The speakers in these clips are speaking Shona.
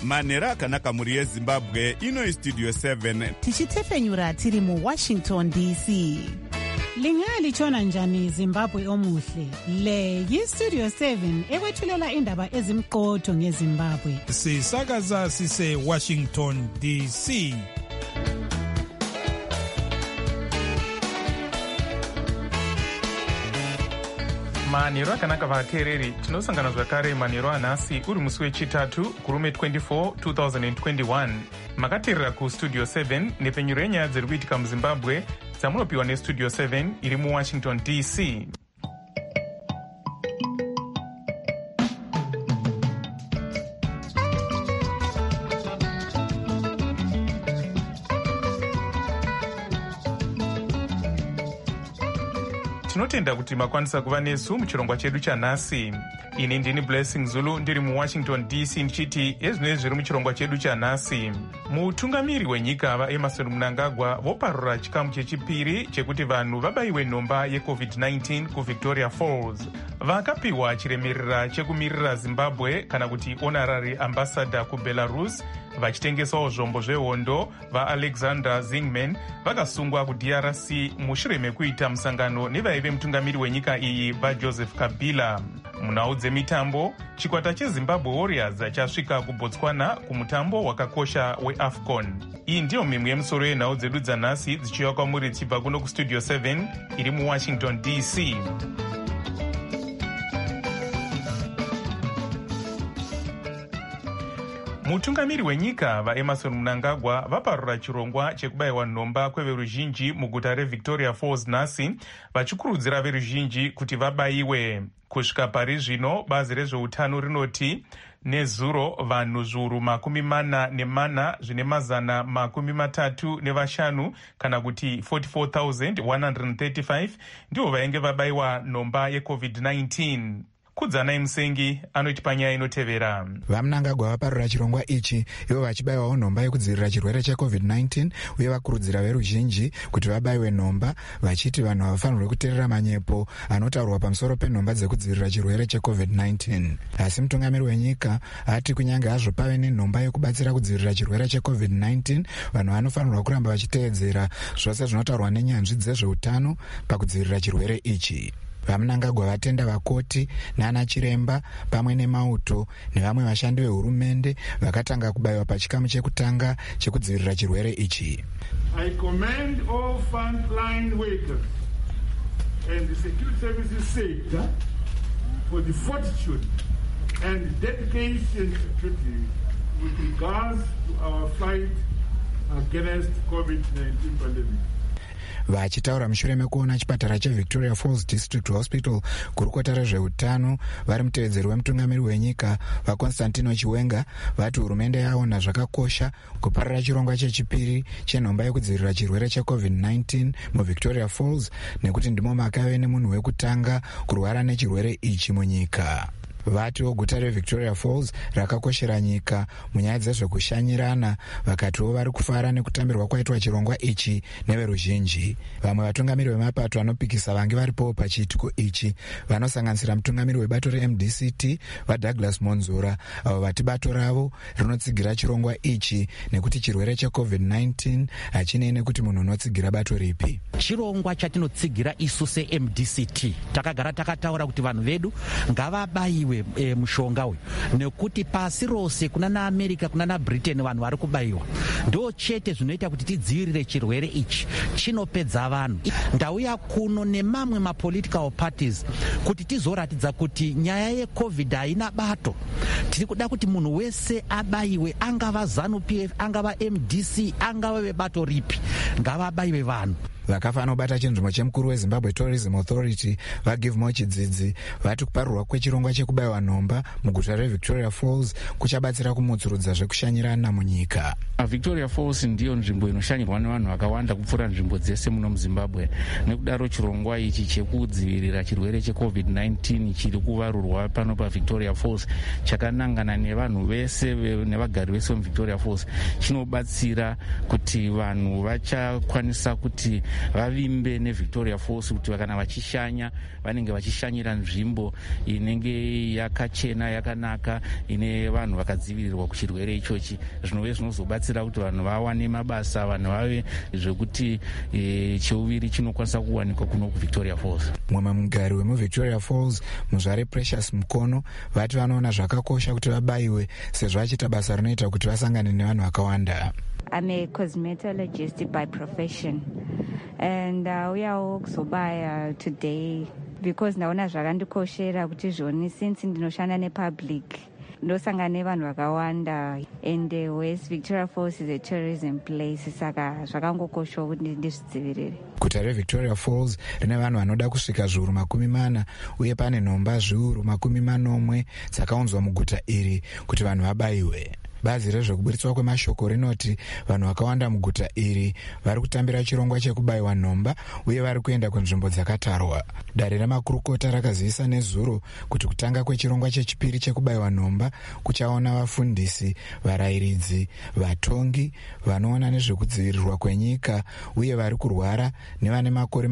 manhero akanaka mhuri yezimbabwe. Ino istudio 7 tichitefenyura tiri muWashington DC. Lingalitshona njani Zimbabwe omuhle? Le yiStudio 7 ekwethulela indaba ezimqotho ngeZimbabwe. Sisakaza sise Washington DC. Manhero akanaka vateereri, tinosangana zvakare manhero anhasi uri musi wechitatu kurume 24 2021. Makateerera kuStudio 7 nepfenyuro yenyaya dziri kuitika muZimbabwe dzamunopiwa neStudio 7 iri muWashington DC. Tinotenda kuti makwanisa kuva nesu muchirongwa chedu chanhasi. Ini ndini Blessing Zulu ndiri muWashington DC ndichiti ezvinezvi zviri muchirongwa chedu chanhasi. Mutungamiri wenyika vaEmmerson Mnangagwa voparura chikamu chechipiri chekuti vanhu vabayiwe nhomba yeCovid-19 kuVictoria Falls. Vakapiwa chiremerera chekumirira Zimbabwe kana kuti honorary ambassador kuBelarus vachitengesawo zvombo zvehondo vaAlexander Zingman vakasungwa kuDRC mushure mekuita musangano nevaive mutungamiri wenyika iyi vaJoseph Kabila. Munhau dzemitambo, chikwata cheZimbabwe Warriors chasvika kuBotswana kumutambo wakakosha weAFCON. Iyi ndiyo mimwe yemusoro yenhau dzedu dzanhasi dzichiuya kwamuri dzichibva kuno kuStudio 7 iri muWashington DC. Mutungamiri wenyika vaEmmerson Mnangagwa vaparura chirongwa chekubayiwa nhomba kweveruzhinji muguta reVictoria Falls nhasi, vachikurudzira veruzhinji kuti vabayiwe. Kusvika pari zvino, bazi rezveutano rinoti nezuro vanhu zviuru 44 zvine mazana 35 kana kuti 44,135 ndivo vainge vabayiwa nhomba yeCovid-19. Kudzanai Musengi anoti panyaya inotevera. VaMnangagwa vaparura chirongwa ichi ivo vachibayiwawo nhomba yekudzivirira chirwere cheCovid-19 uye vakurudzira veruzhinji kuti vabayiwe nhomba, vachiti vanhu havafanirwi kuteerera manyepo anotaurwa pamusoro penhomba dzekudzivirira chirwere cheCovid-19. Asi mutungamiri wenyika ati kunyange hazvo pave nenhomba yekubatsira kudzivirira chirwere cheCovid-19, vanhu vanofanirwa kuramba vachiteedzera zvose zvinotaurwa nenyanzvi dzezveutano pakudzivirira chirwere ichi. VaMnangagwa vatenda vakoti nana chiremba pamwe nemauto nevamwe vashandi vehurumende vakatanga kubayiwa pachikamu chekutanga chekudzivirira chirwere ichi. I commend all frontline workers and the security services sector for the fortitude and dedication with regards to our fight against COVID-19 pandemic. Vachitaura mushure mekuona chipatara cheVictoria Falls District Hospital, kurukota rezveutano vari mutevedzeri wemutungamiri wenyika vaConstantino Chiwenga vati hurumende yaona zvakakosha kuparira chirongwa chechipiri chenhomba yekudzivirira chirwere cheCovid-19 muVictoria Falls nekuti ndimo makave nemunhu wekutanga kurwara nechirwere ichi munyika. Vatiwo guta reVictoria Falls rakakoshera nyika munyaya dzezvekushanyirana, vakatiwo vari kufara nekutambirwa kwaitwa chirongwa ichi neveruzhinji. Vamwe vatungamiri vemapato vanopikisa vange varipowo pachiitiko ichi vanosanganisira mutungamiri webato reMDCT vaDouglas Monzura, avo vati bato ravo rinotsigira chirongwa ichi nekuti chirwere cheCovid-19 hachinei nekuti munhu unotsigira bato ripi. Chirongwa chatinotsigira isu seMDCT takagara takataura kuti vanhu vedu ngavabayiwe mushonga uyu nekuti pasi rose kuna naAmerica kuna naBritain vanhu vari kubayiwa. Ndo chete zvinoita kuti tidzivirire chirwere ichi, chinopedza vanhu. Ndauya kuno nemamwe mapolitical parties kuti tizoratidza kuti nyaya yeCovid haina bato. Tiri kuda kuti munhu wese abayiwe, angava ZANU-PF, angava MDC, angava vebato ripi, ngavabayiwe vanhu. Vakafanira kubata chinzvimbo chemukuru weZimbabwe Tourism Authority vaGivemore Chidzidzi vati kuparurwa kwechirongwa chekubayiwa nhomba muguta reVictoria Falls kuchabatsira kumutsurudza zvekushanyirana munyika. Victoria Falls ndiyo nzvimbo inoshanyirwa nevanhu vakawanda kupfuura nzvimbo dzese muno muZimbabwe. Nekudaro chirongwa ichi chekudzivirira chirwere cheCovid-19 chiri kuvarurwa pano paVictoria Falls chakanangana nevanhu vese nevagari vese muVictoria Falls chinobatsira kuti vanhu vachakwanisa kuti vavimbe neVictoria Falls, kuti kana vachishanya vanenge vachishanyira nzvimbo inenge yakachena yakanaka ine vanhu vakadzivirirwa kuchirwere ichochi. Zvinove zvinozobatsira kuti vanhu vawane mabasa, vanhu vave zvekuti cheuviri chinokwanisa kuwanikwa kuno kuVictoria Falls. Mumwe mugari wemuVictoria Falls, muzvare Precious Mukono, vati vanoona zvakakosha kuti vabayiwe sezvo vachiita basa rinoita kuti vasangane nevanhu vakawanda. I'm a cosmetologist by profession, and uyawo kuzobaya today because ndaona zvakandikoshera kuti zvoni since ndinoshanda nepublic ndosangana nevanhu vakawanda, and West Victoria Falls is a tourism place, saka zvakangokoshawo kuti ndizvidzivirire. Guta reVictoria Falls rine vanhu vanoda kusvika zviuru 40 uye pane nhomba zviuru 40 dzakaunzwa muguta iri kuti vanhu vabayiwe. Bazi rezvekuburitswa kwemashoko rinoti vanhu vakawanda muguta iri vari kutambira chirongwa chekubayiwa nhomba uye vari kuenda kunzvimbo dzakatarwa. Dare remakurukota rakazivisa nezuro kuti kutanga kwechirongwa chechipiri chekubayiwa nhomba kuchaona vafundisi, varayiridzi, vatongi, vanoona nezvekudzivirirwa kwenyika uye vari kurwara nevane makore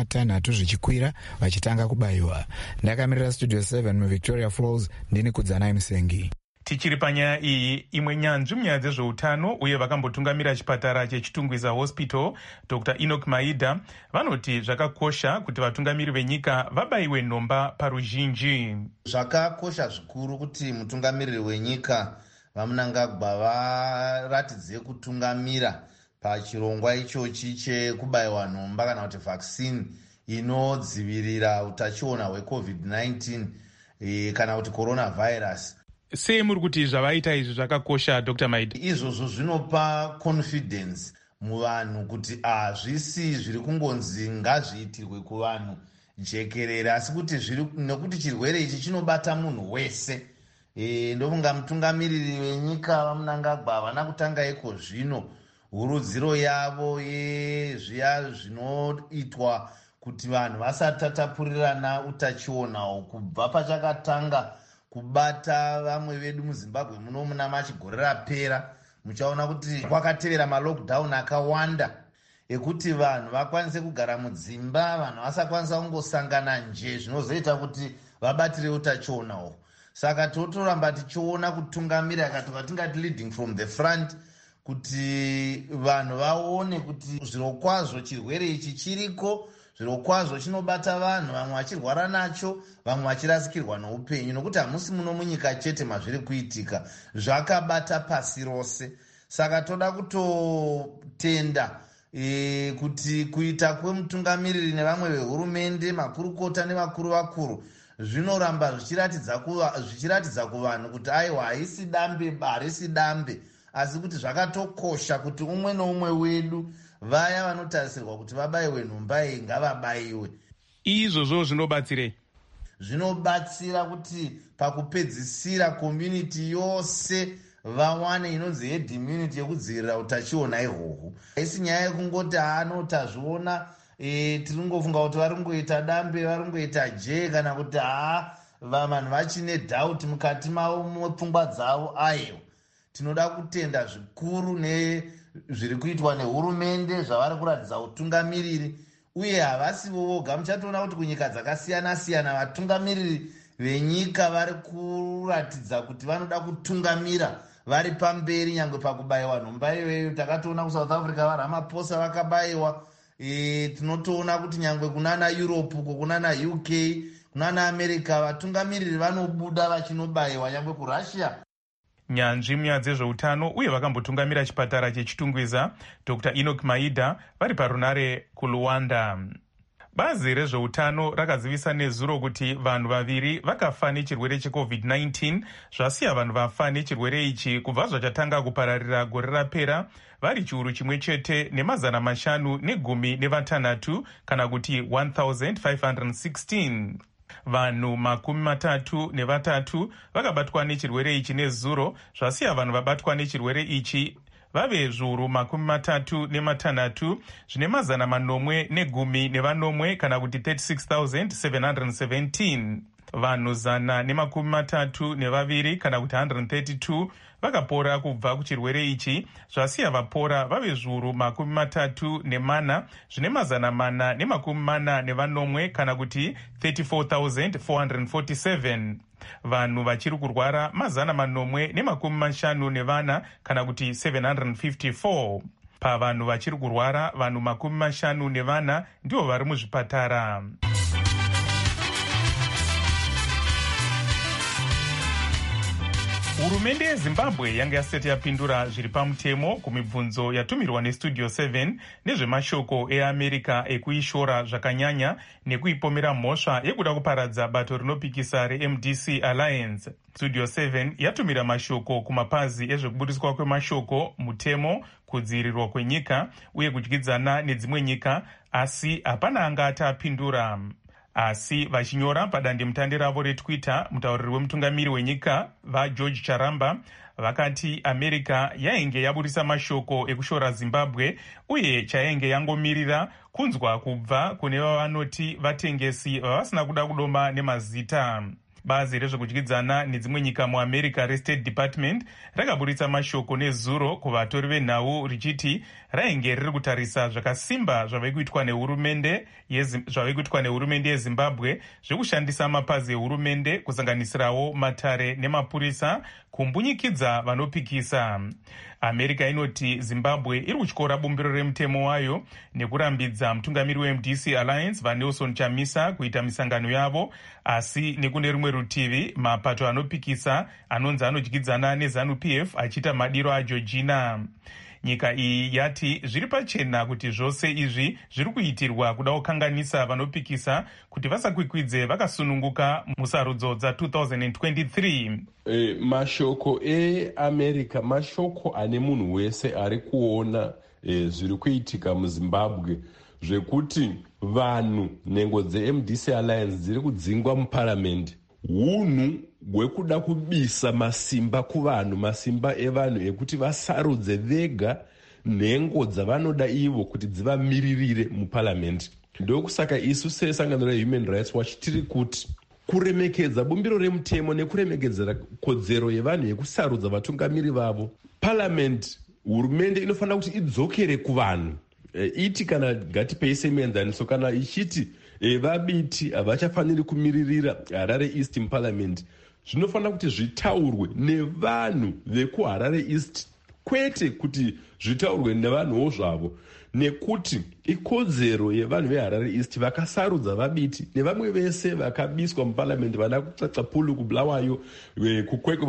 60 zvichikwira vachitanga kubayiwa. Ndakamirira Studio 7 muVictoria Falls, ndini Kudzanai Musengi. Tichiri panyaya iyi, imwe nyanzvi munyaya dzezveutano uye vakambotungamira chipatara chechitungwiza hospital, Dr. Enoch Maida, vanoti zvakakosha kuti vatungamiri venyika vabayiwe nhomba paruzhinji. Zvakakosha zvikuru kuti mutungamiriri wenyika vaMnangagwa varatidze kutungamira pachirongwa ichochi chekubayiwa nhomba kana kuti vaccine inodzivirira utachiona hweCovid-19 kana kuti coronavirus. Sei muri kuti zvavaita izvi zvakakosha, Dr. Maida? Izvozvo zvinopa confidence muvanhu kuti hazvisi zviri kungonzi ngazviitirwe kuvanhu jekerere, asi kuti nekuti chirwere ichi chinobata munhu wese. Ndofunga mutungamiriri wenyika vaMnangagwa havana kutanga iko zvino hurudziro yavo yezviya zvinoitwa kuti vanhu vasatatapurirana utachiona kubva pachakatanga kubata vamwe vedu muZimbabwe muno muna machigore rapera. Muchaona kuti kwakatevera malockdown akawanda ekuti vanhu vakwanise kugara mudzimba, vanhu vasakwanisa kungosangana nje, zvinozoita kuti vabatire utachiona. Saka totoramba tichiona kutungamira yakatoka tingati leading from the front, kuti vanhu vaone kuti zvirokwazvo chirwere ichi chiriko, zvirokwazvo chinobata vanhu, vamwe vachirwara nacho, vamwe vachirasikirwa noupenyu, nokuti hamusi muno munyika chete mazviri kuitika, zvakabata pasi rose. Saka toda kutotenda kuti kuita kwemutungamiriri nevamwe vehurumende, makurukota nevakuru vakuru zvinoramba zvichiratidza kuvanhu kuti aiwa haisi dambe, asi kuti zvakatokosha kuti umwe noumwe wedu, vaya vanotarisirwa kuti vabayiwe nhomba iyi ngavabayiwe. Izvozvo zvinobatsirei? Zvinobatsira kuti pakupedzisira community yose vawane inonzi herd immunity yekudzivirira utachiona ihwohwo. Haisi nyaya yekungoti tazviona tiringofunga kuti vari kungoita dambe, vari kungoita je, kana kuti vanhu vachine doubt mukati mavo mupfungwa dzavo. Aiwa, tinoda kutenda zvikuru zviri kuitwa nehurumende, zvavari kuratidza utungamiriri, uye havasivo voga. Muchatoona kuti kunyika dzakasiyana-siyana vatungamiriri venyika vari kuratidza kuti vanoda kutungamira vari pamberi nyangwe pakubayiwa nhomba iyoyo. Takatoona kuSouth Africa vaRamaphosa vakabayiwa. Tinotoona kuti nyangwe kunana Europe, kunana UK, kunana America vatungamiriri vanobuda vachinobayiwa, nyangwe kuRussia. Nyanzvi munyaya dzezveutano uye vakambotungamira chipatara chechitungwiza, Dr. Enoch Maida, vari parunare kuLuanda. Bazi rezveutano rakazivisa nezuro kuti vanhu vaviri vakafa nechirwere cheCovid-19, zvasiya vanhu vafa nechirwere ichi kubva zvachatanga kupararira gore rapera vari chiuru chimwe chete ne516 kana kuti 1516. Vanhu 33 vakabatwa nechirwere ichi nezuro, zvasiya vanhu vabatwa nechirwere ichi vave zviuru 36 zvine 510 kana kuti 36,717. Vanhu 132 kana kuti 132 vakapora kubva kuchirwere ichi, zvasiya vapora vave zviuru 34 zvine 441 kana kuti 34,447. Vanhu vachiri kurwara 454 kana kuti 754. Pavanhu vachiri kurwara, vanhu 54 ndivo vari muzvipatara. Hurumende yeZimbabwe yanga yasati yapindura zviri pamutemo kumibvunzo yatumirwa neStudio 7 nezvemashoko eAmerica ekuishora zvakanyanya nekuipomera mhosva yekuda kuparadza bato rinopikisa reMDC Alliance. Studio 7 yatumira mashoko kumapazi ezvekubudiswa kwemashoko, mutemo, kudzivirirwa kwenyika uye kudyidzana nedzimwe nyika, asi hapana anga atapindura. Asi vachinyora padandemutande ravo reTwitter, mutauriri wemutungamiri wenyika vaGeorge Charamba vakati America yainge yaburisa mashoko ekushora Zimbabwe uye chainge yangomirira kunzwa kubva kune vavanoti vatengesi vavasina kuda kudoma nemazita. Bazi rezvekudyidzana nedzimwe nyika muAmerica reState Department rakaburitsa mashoko nezuro kuvatori venhau richiti rainge riri kutarisa zvakasimba zvave kuitwa nehurumende yeZimbabwe zvekushandisa mapazi ehurumende kusanganisirawo matare nemapurisa kumbunyikidza vanopikisa. America inoti Zimbabwe iri kutyora bumbiro remutemo wayo nekurambidza mutungamiri weMDC Alliance vaNelson Chamisa kuita misangano yavo, asi nekune rumwe rutivi mapato anopikisa anonzi anodyidzana neZANU-PF achiita madiro aGeorgina. Nyika iyi yati zviri pachena kuti zvose izvi zviri kuitirwa kuda kukanganisa vanopikisa kuti vasakwikwidze vakasununguka musarudzo dza2023. Mashoko eAmerica mashoko ane munhu wese ari kuona zviri kuitika muZimbabwe, zvekuti vanhu nhengo dzeMDC Alliance dziri kudzingwa muparamendi. Hunhu hwekuda kubisa masimba kuvanhu, masimba evanhu ekuti vasarudze vega nhengo dzavanoda ivo kuti dzivamiririre muparamendi. Ndokusaka isu sesangano reHuman Rights Watch tiri kuti kuremekedza bumbiro remutemo nekuremekedzera kodzero yevanhu yekusarudza vatungamiri vavo, parliament, hurumende inofanira kuti idzokere kuvanhu, iti kana ngatipei semuenzaniso kana ichiti vabiti havachafaniri kumiririra Harare East muparliament, zvinofanira kuti zvitaurwe nevanhu vekuHarare East, kwete kuti zvitaurwe nevanhuwo zvavo, nekuti ikodzero yevanhu veHarare East vakasarudza vabiti nevamwe vese vakabiswa muparliament, vana kutsatsa pulu kubulawayo, kukwekwe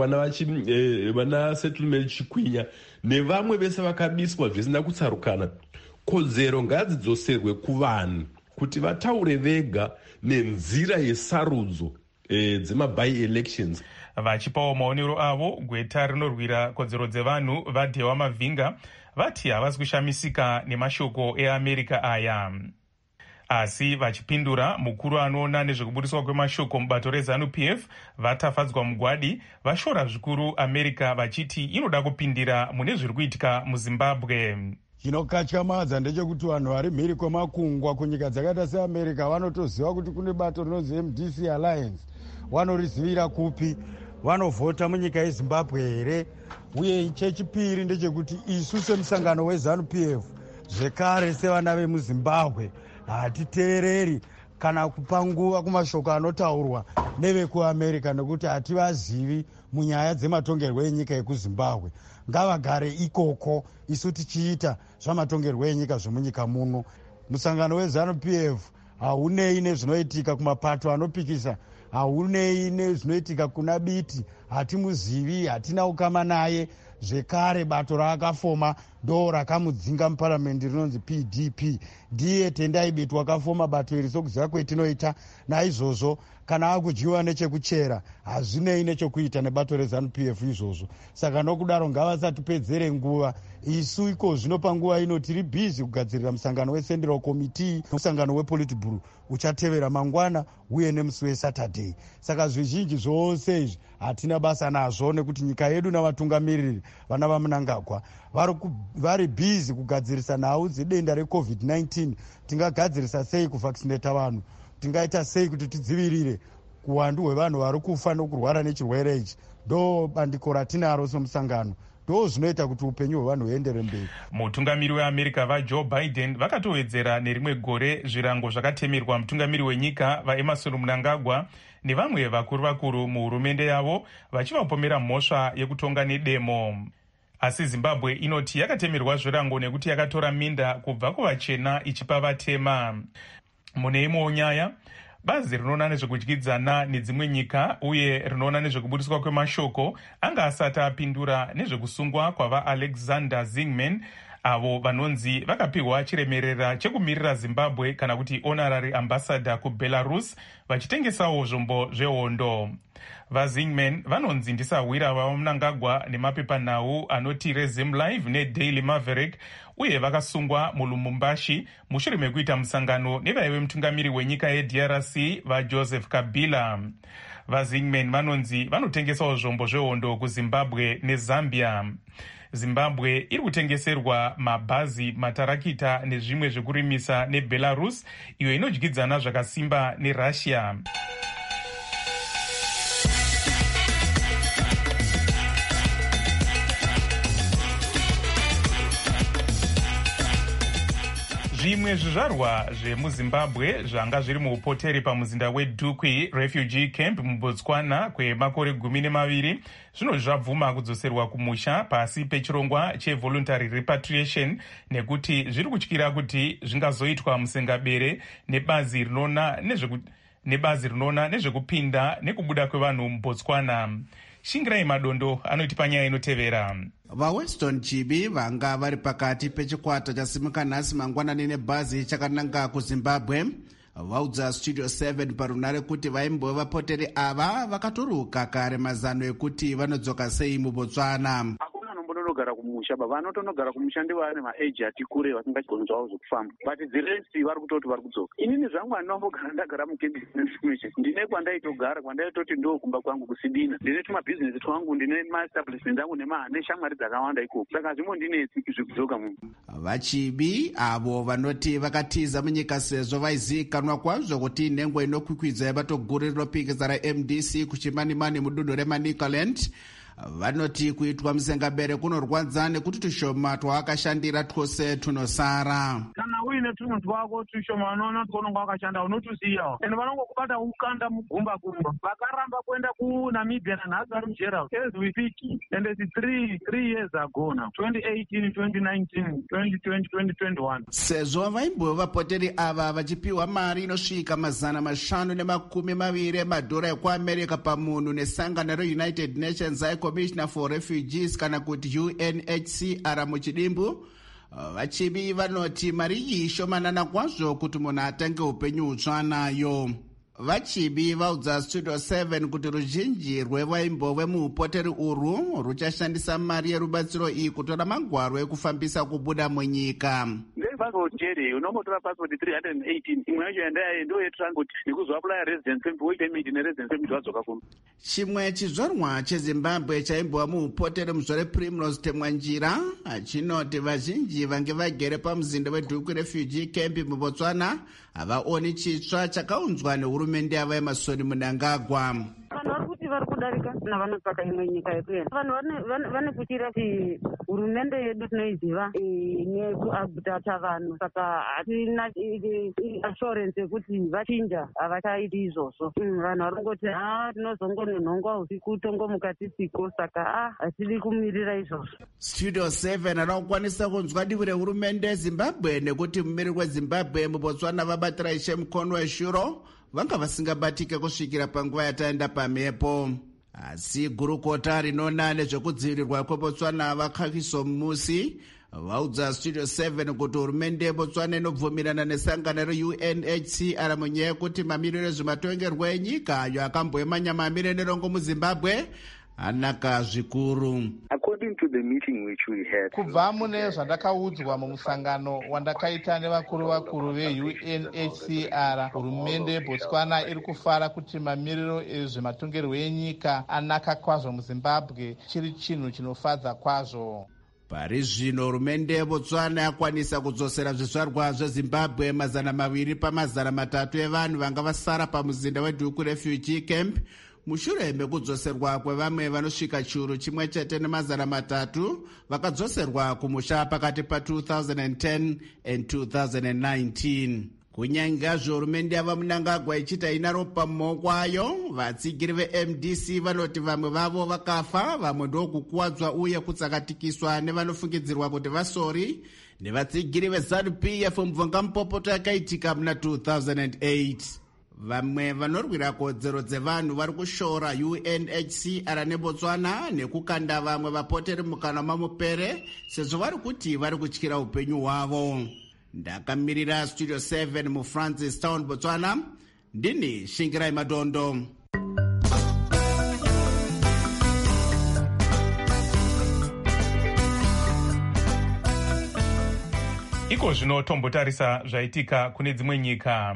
vana settlement Chikwinya nevamwe vese vakabiswa zvisina kutsarukana. Kodzero ngadzidzoserwe kuvanhu kuti vataure vega nenzira yesarudzo dzemaby elections. Vachipawo maonero avo, gweta rinorwira kodzero dzevanhu vaDhewa Mavhinga vati havasi kushamisika nemashoko eAmerica aya. Asi vachipindura, mukuru anoona nezvekubudiswa kwemashoko mubato reZANU-PF vatafadzwa mugwadi vashora zvikuru America vachiti inoda kupindira mune zviri kuitika muZimbabwe. Chinokatyamadza ndechekuti vanhu vari mhiri kwemakungwa kunyika dzakaita seAmerica vanotoziva kuti kune bato rinonzi MDC Alliance. Vanorizivira kupi? Vanovhota munyika yeZimbabwe here? Uye chechipiri ndechekuti isu semusangano weZANU-PF zvekare sevana vemuZimbabwe hatiteereri kana kupa nguva kumashoko anotaurwa nevekuAmerica, nekuti hativazivi munyaya dzematongerwo enyika yekuZimbabwe. Ngavagare ikoko, isu tichiita zvamatongerwo enyika zvemunyika muno. Musangano weZANU-PF haunei nezvinoitika kumapato anopikisa, haunei nezvinoitika kuna biti, hatimuzivi, hatina ukama naye. Zvekare bato raakafoma ndo rakamudzinga muparamendi rinonzi PDP. Ndiye Tendai Biti wakafoma bato iri sokuziva kwetinoita. Naizvozvo kana akudyiwa nechekuchera hazvinei nechekuita nebato reZANU-PF izvozvo. Saka nokudaro ngavasatipedzere nguva. Isu iko zvino panguva ino tiri bhizi kugadzirira musangano weCentral Committee, musangano wePolitburo uchatevera mangwana uye nemusi weSaturday. Saka zvizhinji zvose izvi hatina basa nazvo, nekuti nyika yedu navatungamiriri vana vaMnangagwa vari bhizi kugadzirisa nhau dzedenda reCovid-19. Tingagadzirisa sei kuvhaccinata vanhu? Tingaita sei kuti tidzivirire kuwandu hwevanhu vari kufa nokurwara nechirwere ichi ndo bandiko ratinaro semusangano ndo zvinoita kuti upenyu hwevanhu huendere mberi. Mutungamiri weAmerica vaJoe Biden vakatowedzera nerimwe gore zvirango zvakatemerwa mutungamiri wenyika vaEmerson Mnangagwa nevamwe vakuru muhurumende yavo vachivapomera mhosva yekutonga nedemo. Asi Zimbabwe inoti yakatemerwa zvirango nekuti yakatora minda kubva kuvachena ichipa vatema. Mune imwewo nyaya, bazi rinoona nezvekudyidzana nedzimwe nyika uye rinoona nezvekubudiswa kwemashoko anga asati apindura nezvekusungwa kwavaAlexander Zingman, avo vanonzi vakapihwa chiremerera chekumirira Zimbabwe kana kuti honorary ambassador kuBelarus, vachitengesawo zvombo zvehondo. VaZingman vanonzi ndisahwira vaMnangagwa nemapepanhau anoti Resume Live neDaily Maverick, uye vakasungwa muLubumbashi mushure mekuita musangano nevaive mutungamiri wenyika yeDRC vaJoseph Kabila. VaZingman vanonzi vanotengesawo zvombo zvehondo kuZimbabwe neZambia. Zimbabwe iri kutengeserwa mabhazi, matarakita nezvimwe zvekurimisa neBelarus, iyo inodyidzana zvakasimba neRussia. Zvimwe zvizvarwa zvemuZimbabwe zvanga zviri muupoteri pamuzinda weDukwi Refugee Camp muBotswana kwemakore 12 zvino zvabvuma kudzoserwa kumusha pasi pechirongwa chevoluntary repatriation nekuti zviri kutyira kuti zvingazoitwa musengabere nebazi rinoona nezvekupinda nekubuda kwevanhu muBotswana. Shingirai Madondo anoti panyaya inotevera. VaWeston Chibi vanga vari pakati pechikwata chasimuka nhasi mangwanani nebhazi chakananga kuZimbabwe vaudza Studio 7 parunare kuti vaimbova vapoteri ava vakaturuka kare mazano ekuti vanodzoka sei muBotswana. Vanogara kumusha vanotonogara kumusha ndivane maeji ati kure vasingagoni zvavo zvokufamba, but the rest vari kutoti vari kudzoka. Inini zvangu handinombogara ndagara mukebhizinesi, ndine kwandaitogara kwandaitoti ndo kumba kwangu kusidina, ndine tumabhizinesi twangu, ndine maestablishment angu neshamwari dzakawanda ikoko, saka zvimo ndinetsi zvekudzoka munhu. VaChibi avo vanoti vakatiza munyika sezvo vaizivikanwa kwazvo kuti inhengo inokwikwidzwa yevatoguru rinopikisa raMDC kuchimanimani mudunhu reManicaland, vanoti kuitwa musengabere kunorwadza nekuti tushoma twaakashandira twose tunosara. Kana uine tunhu twako tushoma unoona twaunenge wakashanda unotusiyawo, ende vanongokubata ukanda mugumba gumba. Vakaramba kuenda kuNamibia nanhasi vari mujera as we speak, and it's 3 years ago now, 2018, 2019, 2020, 2021. Sezvo vaimbova vapoteri ava vachipiwa mari inosvika $520 emadhora ekuAmerica pamunhu nesangano reUnited Nations Commissioner for Refugees kana kuti UNHCR muchidimbu, vaChibi vanoti mari iyi ishomanana kwazvo kuti munhu atange upenyu hutsva nayo. VaChibi vaudza Studio 7 kuti ruzhinji rwevaimbove muupoteri urwu ruchashandisa mari yerubatsiro iyi kutora magwaro ekufambisa kubuda munyika. Passport jere unomotora passport 318 imwe yacho yandaye ndo yetransport nekuzoapply residence permit work permit neresidence permit wadzoka kuno. Chimwe chizvarwa cheZimbabwe chaimbova muupoteri muzore Primrose Temwanjira chinoti vazhinji vange vagere pamuzinda weDukwi Refugee Camp muBotswana havaoni chitsva chakaunzwa nehurumende yavaEmerson Mnangagwa. Vanhu vari kuti vari kudarika navanotsvaka imwe nyika yekuenda. Vanhu vane kuchira kuti hurumende yedu tinoiziva nekuabhutata vanhu, saka hatina assurance yekuti vachinja havachaiti izvozvo. Vanhu vari kungoti tinozongononhongwa usiku tongomuka tisiko, saka hatidi kumirira izvozvo. Studio 7 anokwanisa kunzwa divi rehurumende yeZimbabwe nekuti mumiriri weZimbabwe muBotswana vabatira Ishe Mukonwe Shuro vanga vasingabatike kusvikira panguva yataenda pamhepo. Asi gurukota rinoona nezvekudzivirirwa kweBotswana vaKhakiso Musi vaudza Studio 7 kuti hurumende yeBotswana inobvumirana nesangano reUNHCR munyaya yekuti mamiriro ezvematongerwo enyika ayo akamboemanya mamiriro muZimbabwe anaka zvikuru. According to the meeting which we had, kubva mune zvandakaudzwa mumusangano wandakaita nevakuru veUNHCR, hurumende yeBotswana iri kufara kuti mamiriro ezvematongerwo enyika anaka kwazvo muZimbabwe, chiri chinhu chinofadza kwazvo. Pari zvino hurumende yeBotswana yakwanisa kudzosera zvizvarwa zveZimbabwe 200 pa300 evanhu vanga vasara pamuzinda weDuku refugee camp mushure mekudzoserwa kwevamwe vanosvika chiuru chimwe chete ne300 vakadzoserwa kumusha pakati pa2010 and 2019. Kunyangazvo hurumende yava Mnangagwa ichita inaro pamaoko ayo, vatsigiri veMDC vanoti vamwe vavo vakafa, vamwe ndokukuwadzwa uye kutsakatikiswa nevanofungidzirwa kuti vasori, nevatsigiri veZANU-PF mubvungamupopota yakaitika muna 2008. Vamwe vanorwira kodzero dzevanhu vari kushora UNHCR neBotswana nekukanda vamwe vapoteri mukana mamupere sezvo vari kuti vari kutyira upenyu hwavo. Ndakamirira Studio 7 muFrancis Town, Botswana. Ndini Shingirai Madondo. Iko zvino tombotarisa zvaitika kune dzimwe nyika.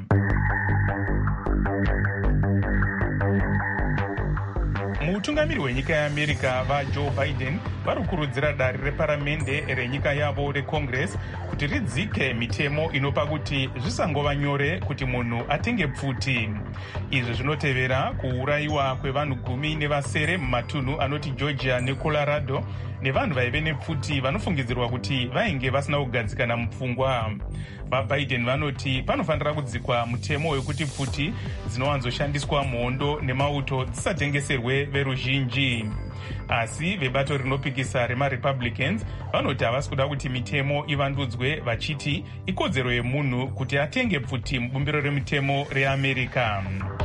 Mutungamiri wenyika yeAmerica vaJoe Biden vari kukurudzira dari reparamende renyika yavo reCongress kuti ridzike mitemo inopa kuti zvisangova nyore kuti munhu atenge pfuti. Izvi zvinotevera kuurayiwa kwevanhu 10 mumatunhu anoti Georgia neColorado nevanhu vaive nepfuti vanofungidzirwa kuti vainge vasina kugadzikana mupfungwa. VaBiden vanoti panofanira kudzikwa mutemo wekuti pfuti dzinowanzoshandiswa muhondo nemauto dzisatengeserwe veruzhinji. Asi vebato rinopikisa remaRepublicans vanoti havasi kuda kuti mitemo ivandudzwe, vachiti ikodzero yemunhu kuti atenge pfuti mubumbiro remitemo reAmerica.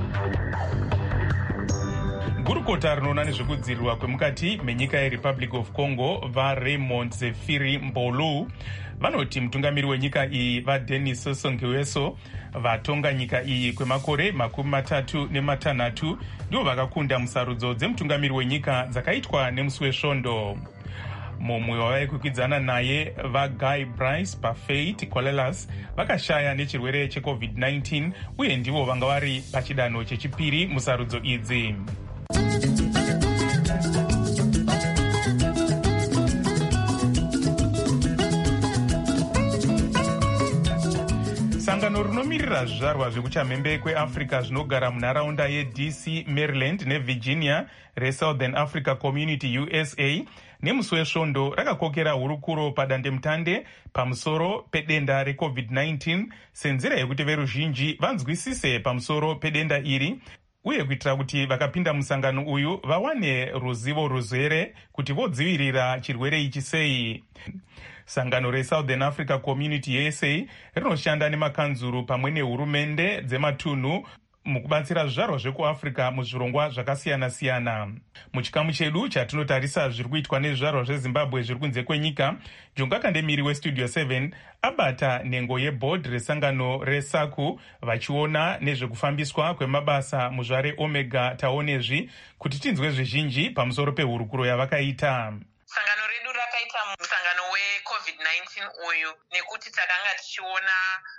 Gurukota rinoona nezvekudzivirirwa kwemukati menyika yeRepublic of Congo vaRaymond Zefiri Mbolu vanoti mutungamiri wenyika iyi vaDenis Sassou Nguesso vatonga nyika iyi kwemakore 36 ndivo vakakunda musarudzo dzemutungamiri wenyika dzakaitwa nemusi wesvondo. Mumwe wavaikwikwidzaana naye vaGuy Bryce Parfait Colelas vakashaya nechirwere cheCovid-19 uye ndivo vanga vari pachidanho chechipiri musarudzo idzi. Sangano rinomirira zvizvarwa zvekuchamhembe kweAfrica zvinogara munharaunda yeDC, Maryland neVirginia reSouthern Africa Community USA nemusi wesvondo rakakokera hurukuro padandemutande pamusoro pedenda reCovid-19 senzira yekuti veruzhinji vanzwisise pamusoro pedenda iri uye kuitira kuti vakapinda musangano uyu vawane ruzivo ruzere kuti vodzivirira chirwere ichi sei. Sangano reSouthern Africa Community SA rinoshanda nemakanzuru pamwe nehurumende dzematunhu mukubatsira zvizvarwa zvekuAfrica muzvirongwa zvakasiyana-siyana. Muchikamu chedu chatinotarisa zviri kuitwa nezvizvarwa zveZimbabwe zviri kunze kwenyika, Jonga Kandemiri weStudio 7 abata nhengo yeboard resangano reSACU vachiona nezvekufambiswa kwemabasa muzvare Omega taonezvi kuti tinzwe zvizhinji pamusoro pehurukuro yavakaita. Sangano redu rakaita musangano weCovid-19 uyu nekuti takanga tichiona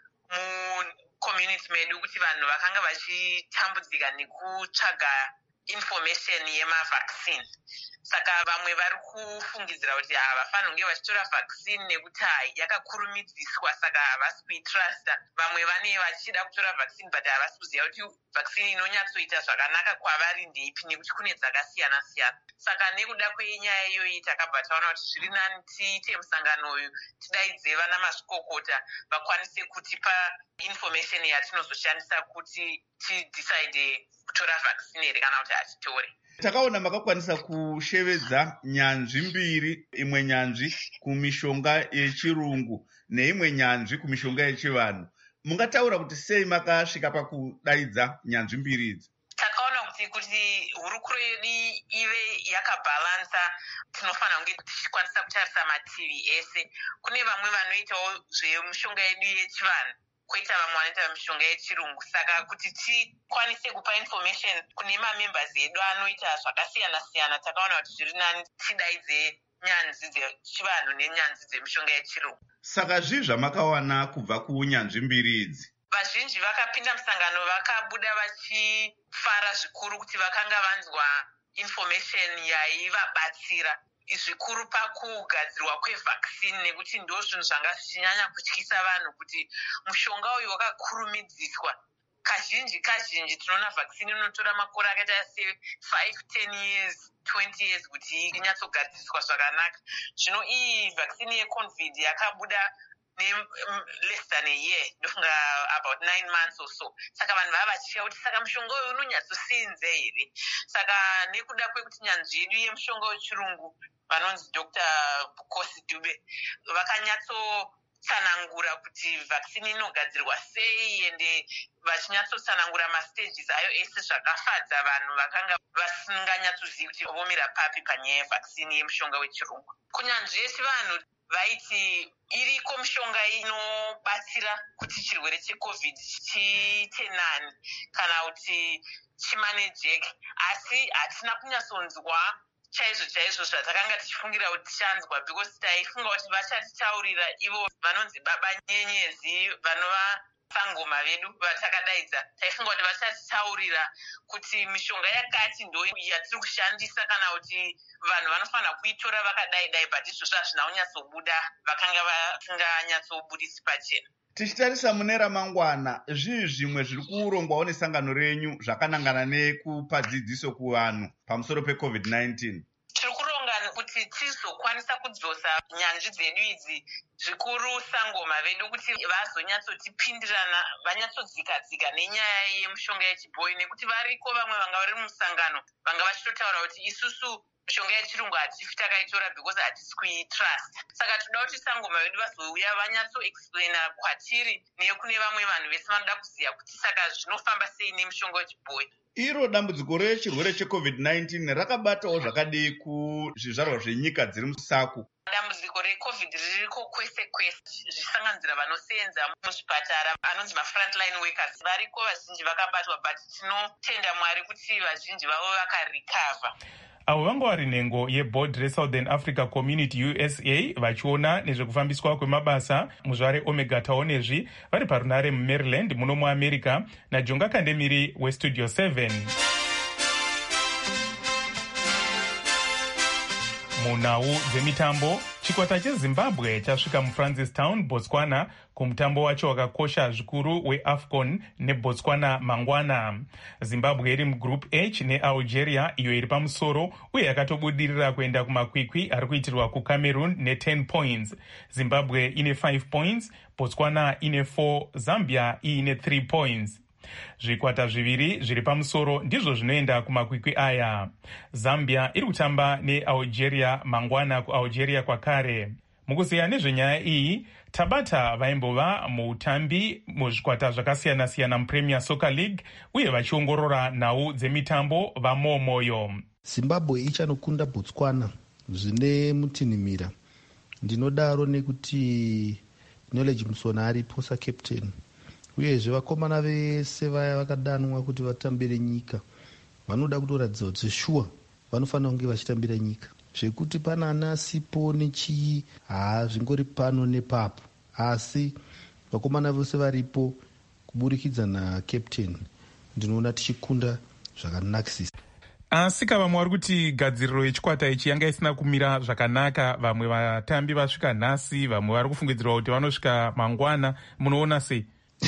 mucommunity medu kuti vanhu vakanga vachitambudzika nekutsvaga information yemavaccine. Saka vamwe vari kufungidzira kuti havafani kunge vachitora vaccine nekuti yakakurumidziswa saka havasi kuitrusta. Vamwe vane vachida kutora vaccine but havasi kuziva kuti vaccine inonyatsoita zvakanaka kwavari ndeipi nekuti kune dzakasiyana-siyana. Saka nekuda kwenyaya iyoyi takabva taona kuti zviri nani tiite musangano uyu tidaidze vana mazvikokota vakwanise kutipa information yatinozoshandisa kuti tidecide kutora vaccine here kana kuti hatitore. Takaona makakwanisa kushevedza nyanzvi mbiri, imwe nyanzvi kumishonga yechirungu neimwe nyanzvi kumishonga yechivanhu. Mungataura kuti sei makasvika pakudaidza nyanzvi mbiri idzi? Takaona kuti hurukuro yedu ive yakabhalansa, tinofanira kunge tichikwanisa kutarisa mativi ese. Kune vamwe vanoitawo zvemishonga yedu yechivanhu, koita vamwe vanoita mishonga yechirungu. Saka kuti tikwanise kupa information kune mamembers edu anoita zvakasiyana-siyana, takaona kuti zviri nani tidaidze nyanzvi dzechivanhu nenyanzvi dzemishonga yechirungu. Saka zvii zvamakawana kubva kunyanzvi mbiri idzi? Vazhinji vakapinda musangano vakabuda vachifara zvikuru kuti vakanga vanzwa information yaivabatsira. zvikuru pakugadzirwa kwevhaccine nekuti ndo zvinhu zvanga zvichinyanya kutyisa vanhu kuti mushonga uyu wakakurumidziswa. Kazhinji tinoona vaccine inotora makore akaita se5, 10 years, 20 years kuti inyatsogadziswa zvakanaka. Zvino iyi vaccine yeCovid yakabuda less than a year, about 9 months or so. Saka vanhu vava vachitya kuti saka mushonga uyu unonyatsosinze here. Saka nekuda kwekuti nyanzvi yedu yemushonga wechirungu vanonzi Dr. Bukosi Dube vakanyatsotsanangura kuti vaccine inogadzirwa sei ende vachinyatsotsanangura mastages ayo ese zvakafadza vanhu vakanga vasinganyatsozivi kuti vomira papi panyaya yevaccine yemushonga wechirungu. Kunyanzvi yechivanhu vaiti iriko mishonga inobatsira kuti chirwere cheCovid chiite nani kana kuti chimanejeke, asi hatina kunyatsonzwa chaizvo zvatakanga tichifungira kuti tichanzwa, because taifunga kuti vachatitaurira ivo vanonzi baba nyenyezi vanova sangoma vedu vatakadaidza, taifunga kuti vachatitaurira kuti mishonga yakati ndo yatiri kushandisa kana kuti vanhu vanofanira kuitora vakadai, but izvozvo hazvina kunyatsobuda, vakanga vasinganyatsobudisi pachena. Tichitarisa mune ramangwana, zvii zvimwe zviri kurongwawo nesangano renyu zvakanangana nekupa dzidziso kuvanhu pamusoro peCovid-19? Tiri kuronga kuti tizokwanisa kudzosa nyanzvi dzedu idzi zvikuru sangoma vedu kuti vazonyatsotipindirana, vanyatsodzikadzika nenyaya yemushonga yechibhoyi, nekuti variko vamwe vanga vari musangano vanga vachitotaura kuti isusu mishonga yechirungu hatifi takaitora because hatisi kuitrust. Saka toda kuti sangoma vedu vazouya vanyatsoexplaina kwatiri nekune vamwe vanhu vese vanoda kuziva kuti saka zvinofamba sei nemushonga wechibhoyi. Iro dambudziko rechirwere cheCovid-19 rakabatawo zvakadii kuzvizvarwa zvenyika dziri musaku? Dambudziko reCovid ririko kwese kwese, zvichisanganisira vanosenza muzvipatara anonzi mafrontline workers variko vazhinji vakabatwa, but tinotenda Mwari kuti vazhinji vavo vakarecover. Avo vanga vari nhengo yeboard reSouthern Africa Community USA vachiona nezvekufambiswa kwemabasa muzvare Omega Taonezvi vari parunare muMaryland muno muAmerica naJonga Kandemiri weStudio 7. Munhau dzemitambo, chikwata cheZimbabwe chasvika muFrancistown, Botswana kumutambo wacho wakakosha zvikuru weAFCON neBotswana mangwana. Zimbabwe iri mugroup H neAlgeria iyo iri pamusoro uye yakatobudirira kuenda kumakwikwi ari kuitirwa kuCameroon ne10 points. Zimbabwe ine 5 points, Botswana ine 4, Zambia ine 3 points. Zvikwata zviviri zviri pamusoro ndizvo zvinoenda kumakwikwi aya. Zambia iri kutamba neAlgeria mangwana kuAlgeria kwakare. Mukuziya nezvenyaya iyi, tabata vaimbova muutambi muzvikwata zvakasiyana-siyana muPremier Soccer League uye vachiongorora nhau dzemitambo vamomoyo. Zimbabwe ichanokunda Botswana zvine mutinhimira. Ndinodaro nekuti Knowledge Musona aripo saCaptain. Uyezve vakomana vese vaya vakadanwa kuti vatambire nyika vanoda kutoratidza kuti shuwa vanofanira kunge vachitambira nyika. Zvekuti pana anasipo nechii zvingori pano nepapo, asi vakomana vose varipo kuburikidza naCaptain ndinoona tichikunda zvakanakisisa. Asi vamwe vari kuti gadziriro yechikwata ichi yanga isina kumira zvakanaka, vamwe vatambi vasvika nhasi, vamwe vari kufungidzirwa kuti vanosvika mangwana. Munoona sei?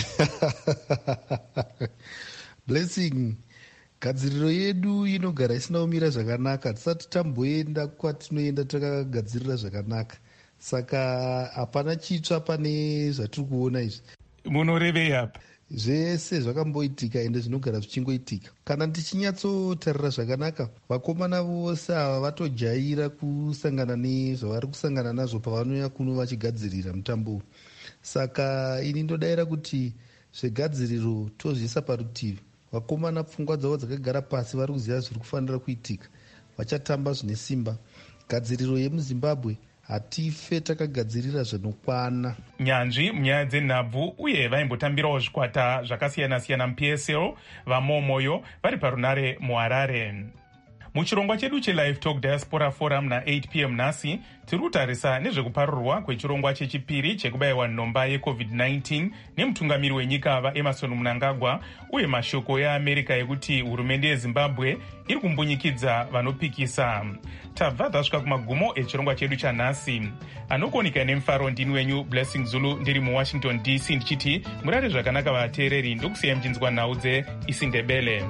Blessing, gadziriro yedu inogara isina kumira zvakanaka. Tisati tamboenda kwatinoenda takagadzirira zvakanaka, saka hapana chitsva pane zvatiri kuona izvi. Munorevei apa? Zvese zvakamboitika ende zvinogara zvichingoitika. Kana ndichinyatsotarira zvakanaka, vakomana vose ava vatojaira kusangana nezvavari kusangana nazvo pavanouya kuno vachigadzirira mutambo. Saka ini ndodaira kuti zvegadziriro tozviisa parutivi. Vakomana pfungwa dzavo dzakagara pasi, vari kuziva zviri kufanira kuitika, vachatamba zvine simba. Gadziriro yemuZimbabwe hatife takagadzirira zvinokwana. Nyanzvi munyaya dzenhabvu uye vaimbotambirawo zvikwata zvakasiyana-siyana muPSL vamomoyo vari parunare muHarare. muchirongwa chedu chelive talk diaspora forum na8 p.m. nhasi tiri kutarisa nezvekuparurwa kwechirongwa chechipiri chekubayiwa nhomba yecovid-19 nemutungamiri wenyika vaEmmerson Mnangagwa uye mashoko eAmerica ekuti hurumende yeZimbabwe iri kumbunyikidza vanopikisa. tabva tasvika kumagumo echirongwa chedu chanhasi. anokuoneka nemufaro ndini wenyu Blessing Zulu ndiri muWashington DC ndichiti murare zvakanaka vateereri ndokusiyai muchinzwa nhau dzeIsindebele.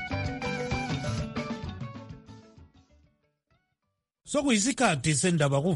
sokuyisikhathi sendaba